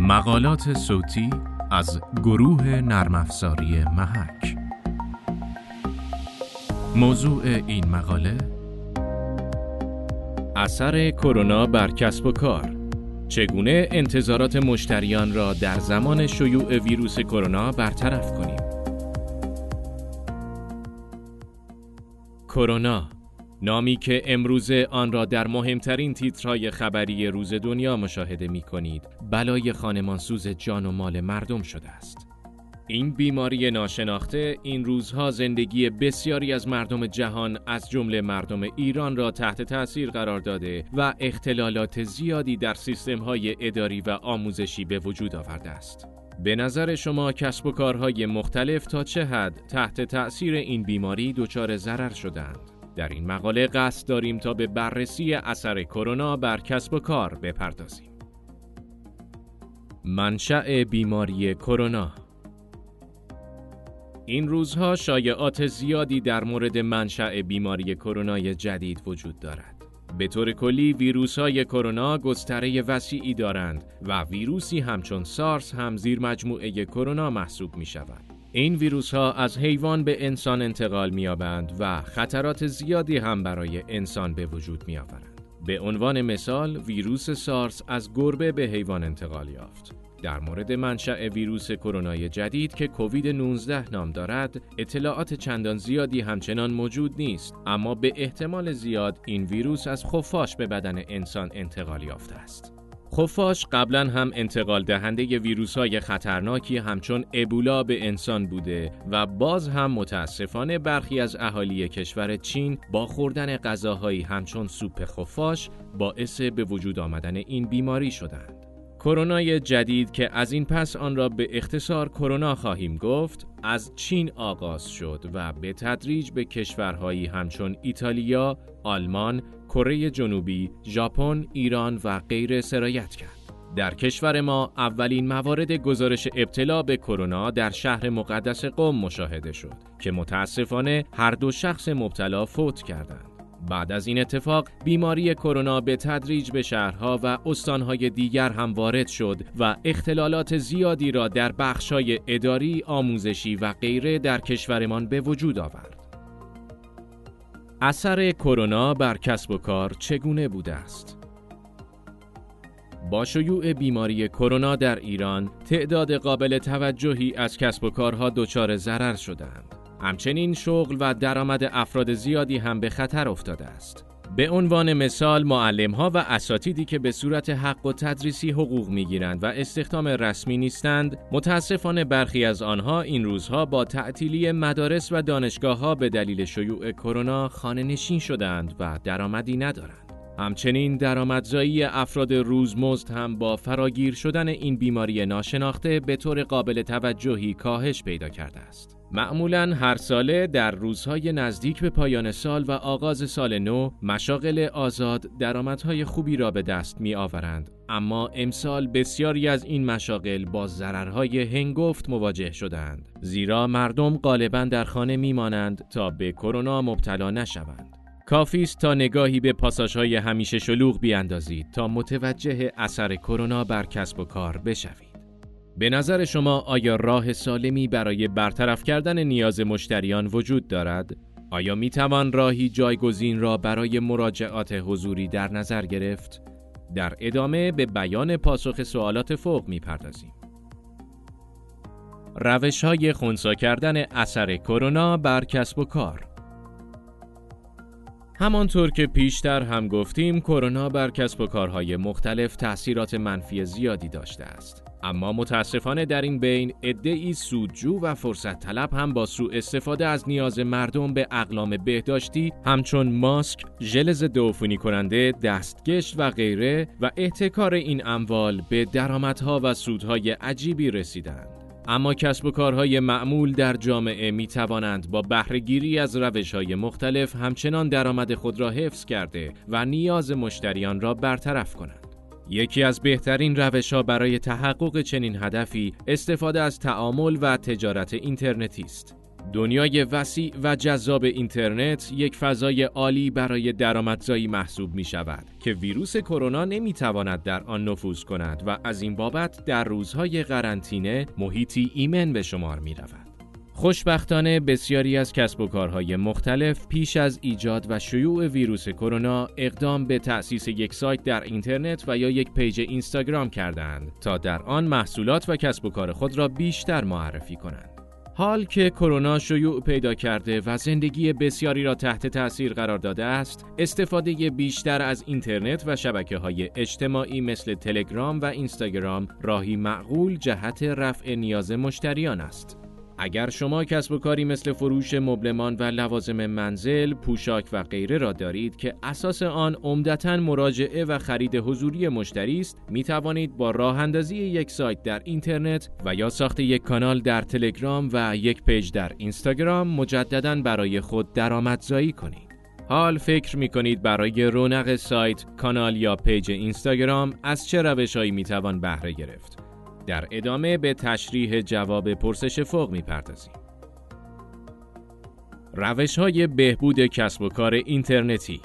مقالات صوتی از گروه نرم افزاری محک. موضوع این مقاله: اثر کرونا بر کسب و کار. چگونه انتظارات مشتریان را در زمان شیوع ویروس کرونا برطرف کنیم؟ کرونا، نامی که امروزه آن را در مهمترین تیترهای خبری روز دنیا مشاهده می کنید، بلای خانمانسوز جان و مال مردم شده است. این بیماری ناشناخته این روزها زندگی بسیاری از مردم جهان از جمله مردم ایران را تحت تأثیر قرار داده و اختلالات زیادی در سیستم‌های اداری و آموزشی به وجود آورده است. به نظر شما کسب و کارهای مختلف تا چه حد تحت تأثیر این بیماری دچار ضرر شدند؟ در این مقاله قصد داریم تا به بررسی اثر کرونا بر کسب و کار بپردازیم. منشأ بیماری کرونا. این روزها شایعات زیادی در مورد منشأ بیماری کرونای جدید وجود دارد. به طور کلی ویروس‌های کرونا گستره وسیعی دارند و ویروسی همچون سارس هم زیر مجموعه کرونا محسوب می‌شود. این ویروس‌ها از حیوان به انسان انتقال می‌یابند و خطرات زیادی هم برای انسان به وجود می‌آورند. به عنوان مثال ویروس سارس از گربه به حیوان انتقال یافت. در مورد منشأ ویروس کرونای جدید که کووید 19 نام دارد، اطلاعات چندان زیادی همچنان موجود نیست، اما به احتمال زیاد این ویروس از خفاش به بدن انسان انتقال یافته است. خفاش قبلا هم انتقال دهنده ویروس‌های خطرناکی همچون ابولا به انسان بوده و باز هم متاسفانه برخی از اهالی کشور چین با خوردن غذاهایی همچون سوپ خفاش باعث به وجود آمدن این بیماری شدند. کرونای جدید که از این پس آن را به اختصار کرونا خواهیم گفت، از چین آغاز شد و به تدریج به کشورهایی همچون ایتالیا، آلمان، کره جنوبی، ژاپن، ایران و غیره سرایت کرد. در کشور ما اولین موارد گزارش ابتلا به کرونا در شهر مقدس قم مشاهده شد که متاسفانه هر دو شخص مبتلا فوت کردند. بعد از این اتفاق بیماری کرونا به تدریج به شهرها و استانهای دیگر هم وارد شد و اختلالات زیادی را در بخش‌های اداری، آموزشی و غیره در کشورمان به وجود آورد. اثر کرونا بر کسب و کار چگونه بوده است؟ با شیوع بیماری کرونا در ایران، تعداد قابل توجهی از کسب و کارها دچار ضرر شدند. همچنین شغل و درآمد افراد زیادی هم به خطر افتاده است. به عنوان مثال معلم‌ها و اساتیدی که به صورت حق و تدریسی حقوق می‌گیرند و استخدام رسمی نیستند، متاسفانه برخی از آنها این روزها با تعطیلی مدارس و دانشگاه‌ها به دلیل شیوع کرونا خانه‌نشین شدند و درآمدی ندارند. همچنین درآمدزایی افراد روزمزد هم با فراگیر شدن این بیماری ناشناخته به طور قابل توجهی کاهش پیدا کرده است. معمولاً هر ساله در روزهای نزدیک به پایان سال و آغاز سال نو، مشاغل آزاد درآمدهای خوبی را به دست می آورند، اما امسال بسیاری از این مشاغل با ضررهای هنگفت مواجه شدند، زیرا مردم غالباً در خانه می مانند تا به کرونا مبتلا نشوند. کافی است تا نگاهی به پاساژهای همیشه شلوغ بیاندازید تا متوجه اثر کرونا بر کسب و کار بشوید. به نظر شما آیا راه سالمی برای برطرف کردن نیاز مشتریان وجود دارد؟ آیا می توان راهی جایگزین را برای مراجعات حضوری در نظر گرفت؟ در ادامه به بیان پاسخ سوالات فوق می پردازیم. روش‌های خنثی کردن اثر کرونا بر کسب و کار. همانطور که پیشتر هم گفتیم، کرونا بر کسب و کارهای مختلف تأثیرات منفی زیادی داشته است. اما متاسفانه در این بین عده‌ای سودجو و فرصت طلب هم با سوء استفاده از نیاز مردم به اقلام بهداشتی همچون ماسک، ژل ضد عفونی کننده، دستکش و غیره و احتکار این اموال به درآمدها و سودهای عجیبی رسیدند. اما کسب و کارهای معمول در جامعه می توانند با بهره‌گیری از روش‌های مختلف همچنان درآمد خود را حفظ کرده و نیاز مشتریان را برطرف کنند. یکی از بهترین روش‌ها برای تحقق چنین هدفی استفاده از تعامل و تجارت اینترنتی است. دنیای وسیع و جذاب اینترنت یک فضای عالی برای درآمدزایی محسوب می شود که ویروس کرونا نمی تواند در آن نفوذ کند و از این بابت در روزهای قرنطینه محیطی ایمن به شمار می رود. خوشبختانه بسیاری از کسب و کارهای مختلف پیش از ایجاد و شیوع ویروس کرونا اقدام به تأسیس یک سایت در اینترنت و یا یک پیج اینستاگرام کردند تا در آن محصولات و کسب و کار خود را بیشتر معرفی کنند. حال که کرونا شیوع پیدا کرده و زندگی بسیاری را تحت تأثیر قرار داده است، استفاده بیشتر از اینترنت و شبکه‌های اجتماعی مثل تلگرام و اینستاگرام راهی معقول جهت رفع نیاز مشتریان است. اگر شما کسب و کاری مثل فروش مبلمان و لوازم منزل، پوشاک و غیره را دارید که اساس آن عمدتاً مراجعه و خرید حضوری مشتری است، می توانید با راه اندازی یک سایت در اینترنت و یا ساخت یک کانال در تلگرام و یک پیج در اینستاگرام مجدداً برای خود درآمدزایی کنید. حال فکر می کنید برای رونق سایت، کانال یا پیج اینستاگرام از چه روش‌هایی می توان بهره گرفت؟ در ادامه به تشریح جواب پرسش فوق می‌پردازیم. روش‌های بهبود کسب و کار اینترنتی.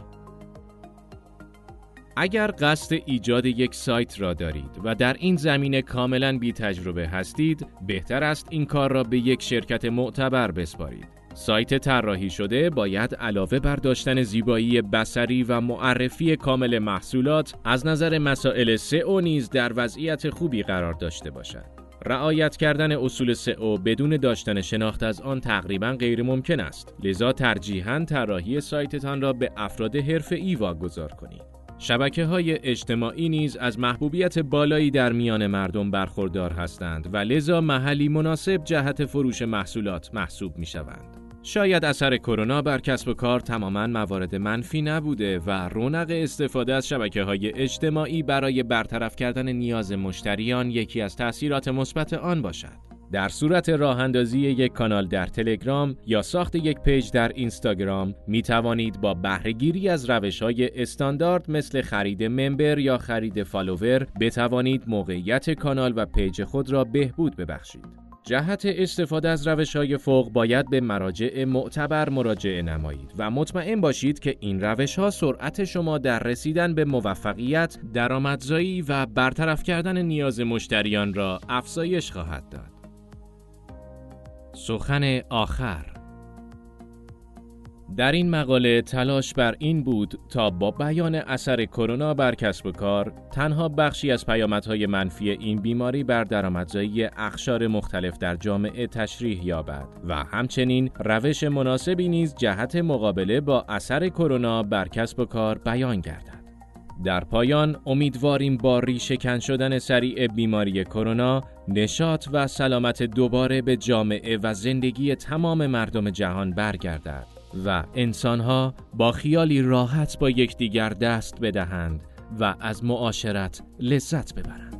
اگر قصد ایجاد یک سایت را دارید و در این زمینه کاملاً بی تجربه هستید، بهتر است این کار را به یک شرکت معتبر بسپارید. سایت طراحی شده باید علاوه بر داشتن زیبایی بصری و معرفی کامل محصولات، از نظر مسائل سئو نیز در وضعیت خوبی قرار داشته باشد. رعایت کردن اصول سئو بدون داشتن شناخت از آن تقریباً غیر ممکن است. لذا ترجیحاً طراحی سایتتان را به افراد حرفه‌ای واگذار کنید. شبکه‌های اجتماعی نیز از محبوبیت بالایی در میان مردم برخوردار هستند و لذا محلی مناسب جهت فروش محصولات محسوب می‌شوند. شاید اثر کرونا بر کسب و کار تماماً موارد منفی نبوده و رونق استفاده از شبکه‌های اجتماعی برای برطرف کردن نیاز مشتریان یکی از تأثیرات مثبت آن باشد. در صورت راه اندازی یک کانال در تلگرام یا ساخت یک پیج در اینستاگرام می توانید با بهره‌گیری از روش‌های استاندارد مثل خرید ممبر یا خرید فالوور بتوانید موقعیت کانال و پیج خود را بهبود ببخشید. جهت استفاده از روش‌های فوق باید به مراجع معتبر مراجعه نمایید و مطمئن باشید که این روش‌ها سرعت شما در رسیدن به موفقیت، درآمدزایی و برطرف کردن نیاز مشتریان را افزایش خواهد داد. سخن آخر. در این مقاله تلاش بر این بود تا با بیان اثر کرونا بر کسب و کار تنها بخشی از پیامدهای منفی این بیماری بر درآمدزایی اقشار مختلف در جامعه تشریح یابد و همچنین روش مناسبی نیز جهت مقابله با اثر کرونا بر کسب و کار بیان گردد. در پایان امیدواریم با ریشه‌کن شدن سریع بیماری کرونا نشاط و سلامت دوباره به جامعه و زندگی تمام مردم جهان برگردد و انسان‌ها با خیالی راحت با یکدیگر دست بدهند و از معاشرت لذت ببرند.